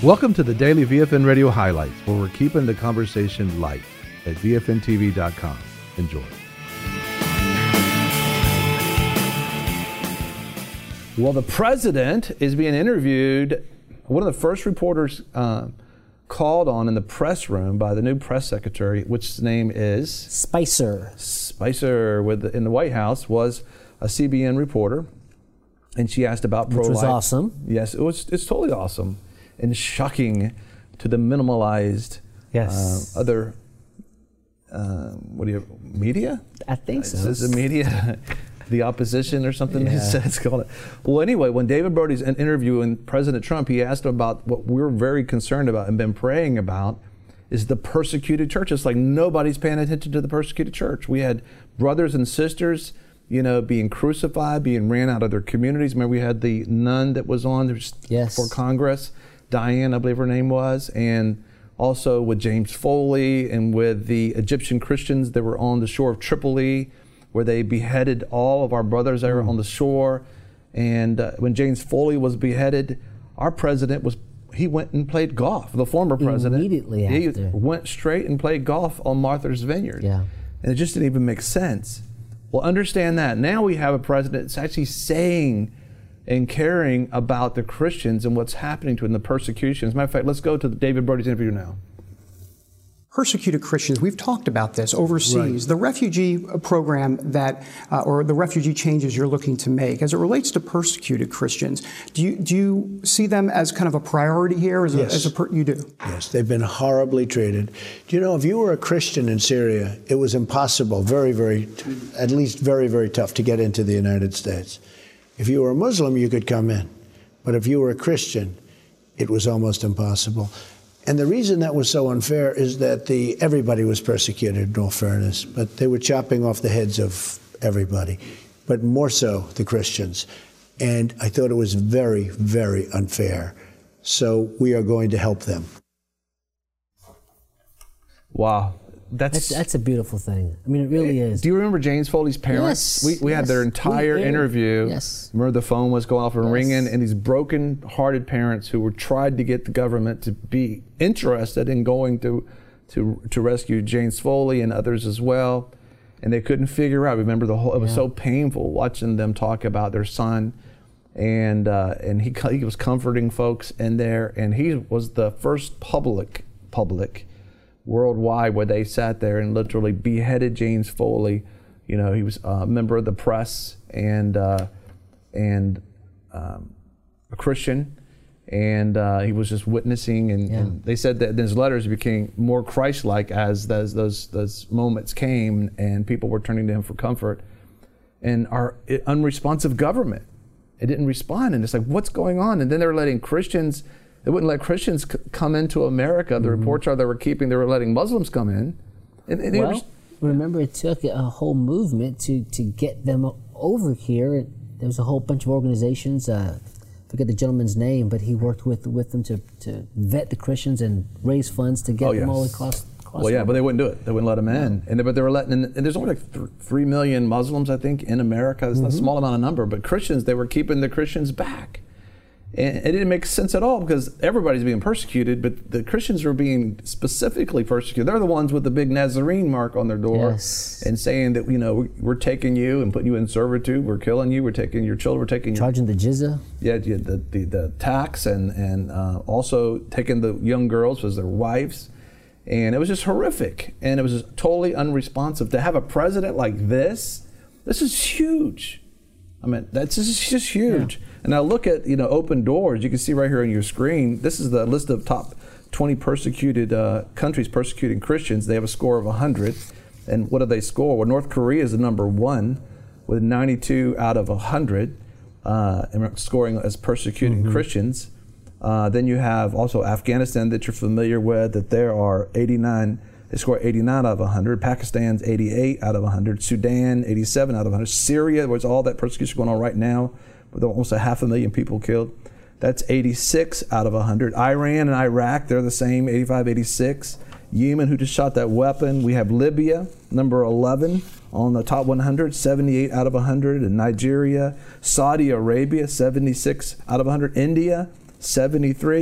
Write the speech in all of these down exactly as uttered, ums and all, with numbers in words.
Welcome to the Daily V F N Radio Highlights, where we're keeping the conversation light at V F N T V dot com. Enjoy. Well, the president is being interviewed. One of the first reporters uh, called on in the press room by the new press secretary, which name is? Spicer. Spicer with the, in the White House, was a C B N reporter. And she asked about pro-life. Which was awesome. Yes, it was. It's totally awesome. And shocking to the minimalized yes. uh, other, uh, what do you, media? I think so. Is this the media? The opposition or something? Yeah. It's called it. Well, anyway, when David Brody's interviewing President Trump, he asked about what we're very concerned about and been praying about is the persecuted church. It's like nobody's paying attention to the persecuted church. We had brothers and sisters, you know, being crucified, being ran out of their communities. Remember, we had the nun that was on yes. for Congress. Diane, I believe her name was, and also with James Foley and with the Egyptian Christians that were on the shore of Tripoli, where they beheaded all of our brothers there mm. on the shore. And uh, when James Foley was beheaded, our president was, he went and played golf. The former president. Immediately after. He went straight and played golf on Martha's Vineyard. Yeah. And it just didn't even make sense. Well, understand that. Now we have a president that's actually saying and caring about the Christians and what's happening to them, the persecution. As a matter of fact, let's go to David Brody's interview now. Persecuted Christians, we've talked about this overseas. Right. The refugee program that, uh, or the refugee changes you're looking to make, as it relates to persecuted Christians, do you do you see them as kind of a priority here? As yes. a, as a per, you do? Yes, they've been horribly treated. Do you know, if you were a Christian in Syria, it was impossible, very, very, at least very, very tough to get into the United States. If you were a Muslim, you could come in. But if you were a Christian, it was almost impossible. And the reason that was so unfair is that the everybody was persecuted, in all fairness, but they were chopping off the heads of everybody, but more so the Christians. And I thought it was very, very unfair. So we are going to help them. Wow. That's, that's that's a beautiful thing. I mean, it really is. Do you remember James Foley's parents? Yes. We, we yes. had their entire we, interview. Yes. Remember the phone was going off and yes. ringing, and these broken-hearted parents who were tried to get the government to be interested in going to to to rescue James Foley and others as well, and they couldn't figure out. Remember the whole? It was yeah. so painful watching them talk about their son, and uh, and he he was comforting folks in there, and he was the first public public. worldwide where they sat there and literally beheaded James Foley. You know, he was a member of the press and uh, and um, a Christian, and uh, he was just witnessing. And, yeah. and they said that in his letters became more Christ-like as those those those moments came, and people were turning to him for comfort. And our unresponsive government, it didn't respond, and it's like, what's going on? And then they were letting Christians. They wouldn't let Christians c- come into America. The mm-hmm. reports are they were keeping, they were letting Muslims come in. And, and well, was, remember it took a whole movement to, to get them over here. There was a whole bunch of organizations, uh, I forget the gentleman's name, but he worked with with them to, to vet the Christians and raise funds to get oh, them yes. all across. across well, yeah, the but they wouldn't do it. They wouldn't let them in. And they, but they were letting in, and there's only like th- three million Muslims, I think, in America. It's mm-hmm. not a small amount of number, but Christians, they were keeping the Christians back. And it didn't make sense at all because everybody's being persecuted, but the Christians were being specifically persecuted. They're the ones with the big Nazarene mark on their door yes. and saying that, you know, we're taking you and putting you in servitude, we're killing you, we're taking your children, we're taking Charging your, the jizya? Yeah, the, the, the tax and, and uh, also taking the young girls as their wives. And it was just horrific. And it was just totally unresponsive. To have a president like this, this is huge. I mean, that's this is just huge. Yeah. And now look at, you know, Open Doors. You can see right here on your screen, this is the list of top twenty persecuted uh, countries persecuting Christians. They have a score of one hundred. And what do they score? Well, North Korea is the number one with ninety-two out of one hundred uh, scoring as persecuting mm-hmm. Christians. Uh, then you have also Afghanistan that you're familiar with, that there are eighty-nine. They score eighty-nine out of one hundred. Pakistan's eighty-eight out of one hundred. Sudan, eighty-seven out of one hundred. Syria, where's all that persecution going on right now, with almost a half a million people killed. That's eighty-six out of one hundred. Iran and Iraq, they're the same, eighty-five, eighty-six. Yemen, who just shot that weapon. We have Libya, number eleven on the top one hundred, seventy-eight out of one hundred. And Nigeria, Saudi Arabia, seventy-six out of one hundred. India, seventy-three.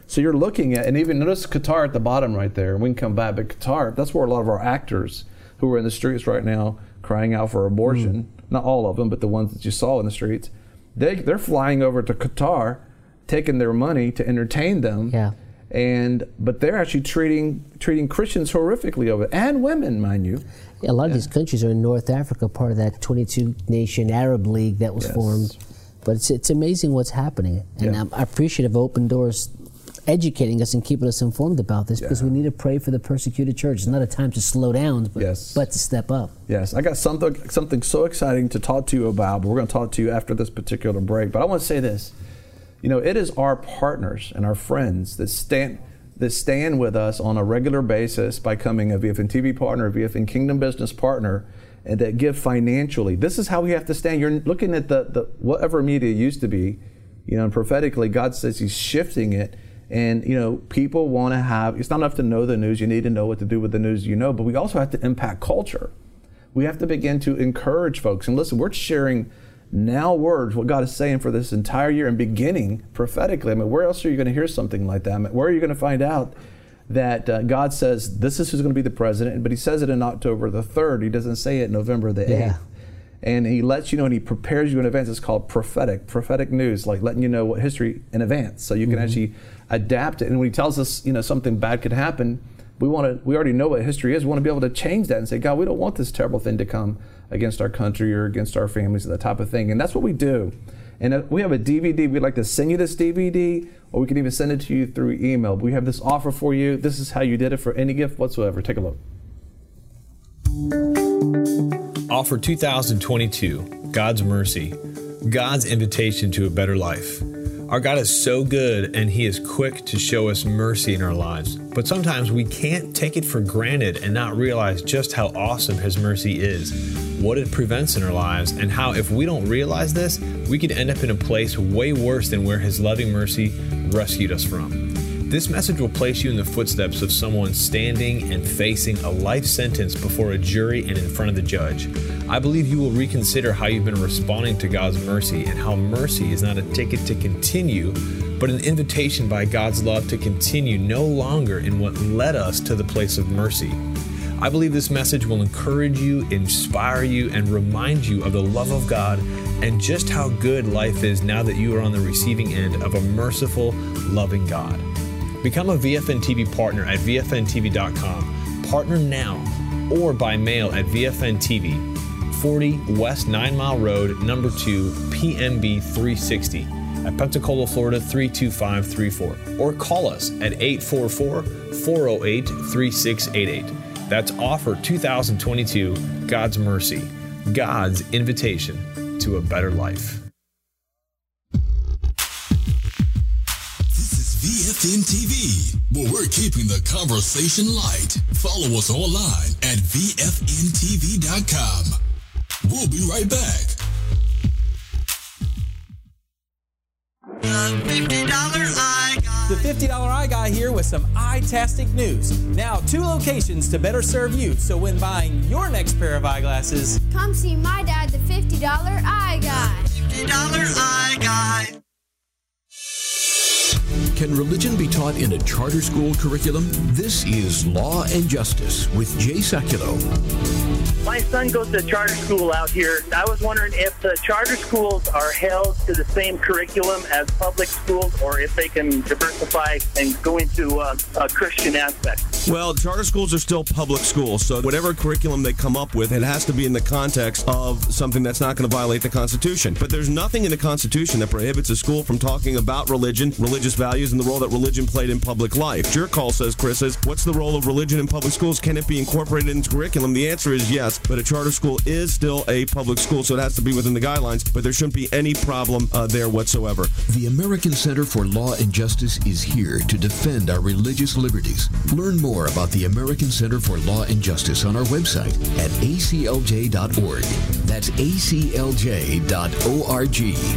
So you're looking at, and even notice Qatar at the bottom right there, and we can come back, but Qatar, that's where a lot of our actors who are in the streets right now crying out for abortion, mm. not all of them, but the ones that you saw in the streets, they, they're flying over to Qatar, taking their money to entertain them. Yeah. And but they're actually treating treating Christians horrifically over it, and women, mind you. Yeah, a lot of yeah. these countries are in North Africa, part of that twenty-two nation Arab League that was yes. formed. But it's it's amazing what's happening, and yeah. I'm appreciative of Open Doors educating us and keeping us informed about this, yeah. because we need to pray for the persecuted church. It's not a time to slow down, but, yes. but to step up. Yes, I got something something so exciting to talk to you about, but we're going to talk to you after this particular break. But I want to say this. You know, it is our partners and our friends that stand that stand with us on a regular basis by becoming a V F N T V partner, a V F N Kingdom Business partner, and that give financially. This is how we have to stand. You're looking at the, the whatever media used to be, you know, and prophetically, God says He's shifting it. And, you know, people want to have, it's not enough to know the news. You need to know what to do with the news you know, but we also have to impact culture. We have to begin to encourage folks. And listen, we're sharing now words, what God is saying for this entire year and beginning prophetically. I mean, where else are you going to hear something like that? I mean, where are you going to find out that uh, God says this is who's going to be the president, but He says it in October the third. He doesn't say it November the eighth. Yeah. And He lets you know and He prepares you in advance. It's called prophetic, prophetic news, like letting you know what history in advance so you can mm-hmm. actually adapt it. And when He tells us, you know, something bad could happen, we want to, we already know what history is. We want to be able to change that and say, God, we don't want this terrible thing to come against our country or against our families, that type of thing. And that's what we do. And we have a D V D. We'd like to send you this D V D, or we can even send it to you through email. But we have this offer for you. This is how you did it for any gift whatsoever. Take a look. Offer two thousand twenty-two, God's Mercy, God's invitation to a better life. Our God is so good, and He is quick to show us mercy in our lives. But sometimes we can't take it for granted and not realize just how awesome His mercy is, what it prevents in our lives, and how if we don't realize this, we could end up in a place way worse than where His loving mercy rescued us from. This message will place you in the footsteps of someone standing and facing a life sentence before a jury and in front of the judge. I believe you will reconsider how you've been responding to God's mercy, and how mercy is not a ticket to continue, but an invitation by God's love to continue no longer in what led us to the place of mercy. I believe this message will encourage you, inspire you, and remind you of the love of God and just how good life is now that you are on the receiving end of a merciful, loving God. Become a V F N T V partner at V F N T V dot com. Partner now or by mail at V F N T V, forty West Nine Mile Road, number two, P M B three sixty at Pensacola, Florida three two five three four. Or call us at eight four four, four oh eight, three six eight eight. That's offer two thousand twenty-two, God's Mercy, God's invitation to a better life. V F N T V, where we're keeping the conversation light. Follow us online at V F N T V dot com. We'll be right back. The fifty dollar Eye Guy. The fifty dollar Eye Guy here with some eye-tastic news. Now, two locations to better serve you, so when buying your next pair of eyeglasses, come see my dad, the fifty dollar Eye Guy. fifty dollar Eye Guy. Can religion be taught in a charter school curriculum? This is Law and Justice with Jay Sekulow. My son goes to charter school out here. I was wondering if the charter schools are held to the same curriculum as public schools, or if they can diversify and go into uh, a Christian aspect. Well, charter schools are still public schools, so whatever curriculum they come up with, it has to be in the context of something that's not going to violate the Constitution. But there's nothing in the Constitution that prohibits a school from talking about religion, religious values, and the role that religion played in public life. Your call says, Chris, says, what's the role of religion in public schools? Can it be incorporated into curriculum? The answer is yes, but a charter school is still a public school, so it has to be within the guidelines, but there shouldn't be any problem uh, there whatsoever. The American Center for Law and Justice is here to defend our religious liberties. Learn more about the American Center for Law and Justice on our website at A C L J dot org. That's A C L J dot org.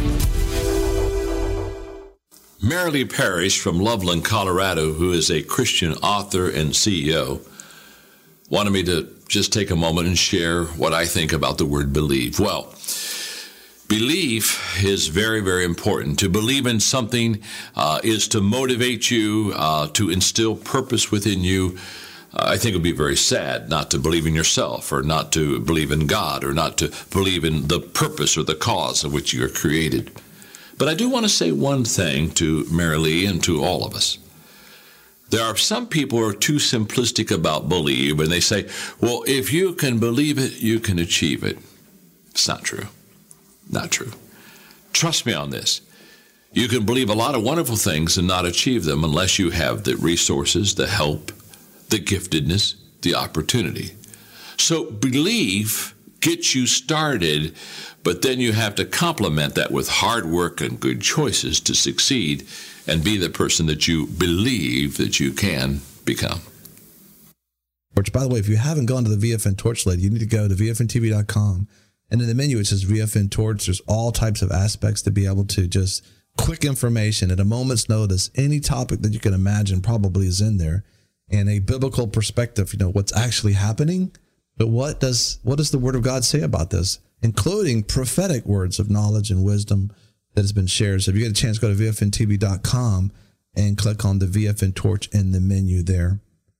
Marilee Parrish from Loveland, Colorado, who is a Christian author and C E O, wanted me to just take a moment and share what I think about the word believe. Well, Belief is very, very important. To believe in something uh, is to motivate you, uh, to instill purpose within you. Uh, I think it would be very sad not to believe in yourself, or not to believe in God, or not to believe in the purpose or the cause of which you are created. But I do want to say one thing to Mary Lee and to all of us. There are some people who are too simplistic about believe, and they say, well, if you can believe it, you can achieve it. It's not true. Not true. Trust me on this. You can believe a lot of wonderful things and not achieve them unless you have the resources, the help, the giftedness, the opportunity. So belief gets you started, but then you have to complement that with hard work and good choices to succeed and be the person that you believe that you can become. Which, by the way, if you haven't gone to the V F N Torch lately, you need to go to V F N T V dot com. And in the menu, it says V F N Torch. There's all types of aspects to be able to just quick information at a moment's notice. Any topic that you can imagine probably is in there. And a biblical perspective, you know, what's actually happening. But what does what does the Word of God say about this, including prophetic words of knowledge and wisdom that has been shared? So if you get a chance, go to V F N T V dot com and click on the V F N Torch in the menu there.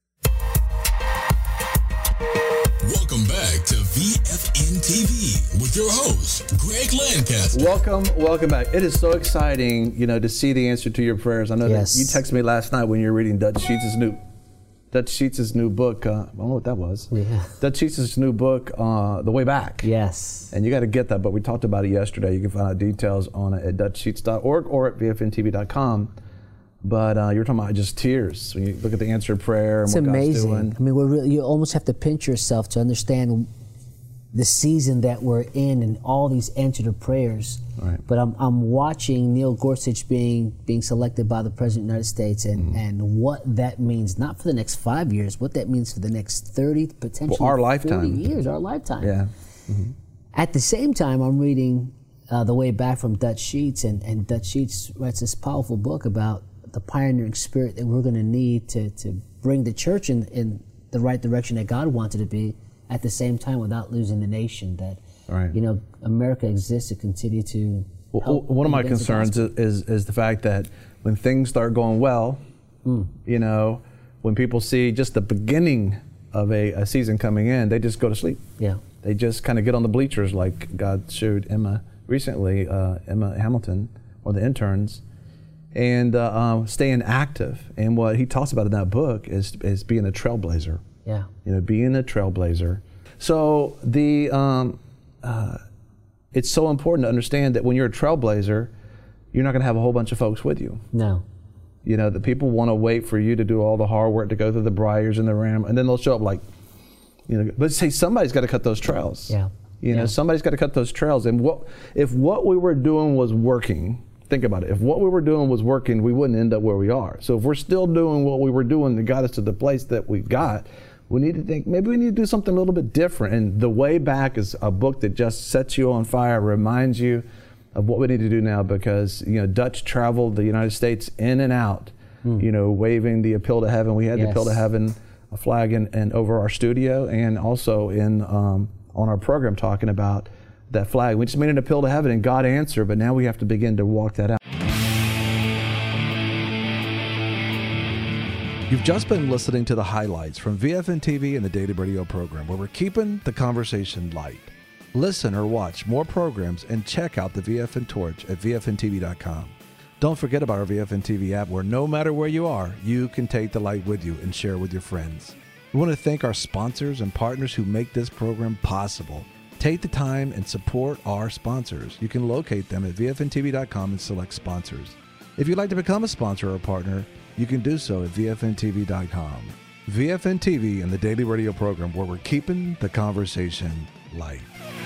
Welcome back to V F N T V with your host, Greg Lancaster. Welcome, welcome back. It is so exciting, you know, to see the answer to your prayers. I know Yes. that you texted me last night when you were reading Dutch Sheets' new Dutch Sheets' new book. Uh, I don't know what that was. Yeah. Dutch Sheets' new book, uh, The Way Back. Yes. And you got to get that, but we talked about it yesterday. You can find out details on it at Dutch Sheets dot org or at V F N T V dot com. But uh, you're talking about just tears when you look at the answered prayer and It's what amazing. God's doing. I mean, we're really, you almost have to pinch yourself to understand the season that we're in and all these answered prayers. Right. But I'm I'm watching Neil Gorsuch being being selected by the President of the United States, and, Mm-hmm. and what that means, not for the next five years, what that means for the next thirty, potentially Well, our forty lifetime. years, our lifetime. Yeah. Mm-hmm. At the same time, I'm reading uh, The Way Back from Dutch Sheets, and, and Dutch Sheets writes this powerful book about the pioneering spirit that we're going to need to to bring the church in, in the right direction that God wanted to be, at the same time without losing the nation. That, Right. you know, America exists to continue to Well, help one of my advance the concerns gospel. is, is is the fact that when things start going well, Mm. you know, when people see just the beginning of a, a season coming in, they just go to sleep. Yeah. They just kind of get on the bleachers, like God showed Emma recently, uh, Emma Hamilton, one of the interns, and uh, um, staying active. And what he talks about in that book is is being a trailblazer. Yeah. You know, being a trailblazer. So the um, uh, it's so important to understand that when you're a trailblazer, you're not going to have a whole bunch of folks with you. No. You know, the people want to wait for you to do all the hard work, to go through the briars and the ram, and then they'll show up like, you know, let's say somebody's got to cut those trails. Yeah. You know, Yeah. somebody's got to cut those trails. And what if what we were doing was working? Think about it. If what we were doing was working, we wouldn't end up where we are. So if we're still doing what we were doing that got us to the place that we got, we need to think maybe we need to do something a little bit different. And The Way Back is a book that just sets you on fire, reminds you of what we need to do now, because, you know, Dutch traveled the United States in and out, Hmm. you know, waving the Appeal to Heaven. We had the Appeal to Yes. Heaven a flag in, and over our studio, and also in um, on our program talking about that flag. We just made an appeal to heaven and God answered, but now we have to begin to walk that out. You've just been listening to the highlights from V F N T V and the Daily Radio program, where we're keeping the conversation light. Listen or watch more programs and check out the V F N Torch at V F N T V dot com. Don't forget about our V F N T V app, where no matter where you are, you can take the light with you and share with your friends. We want to thank our sponsors and partners who make this program possible. Take the time and support our sponsors. You can locate them at V F N T V dot com and select sponsors. If you'd like to become a sponsor or a partner, you can do so at V F N T V dot com. V F N T V and the Daily Radio program, where we're keeping the conversation light.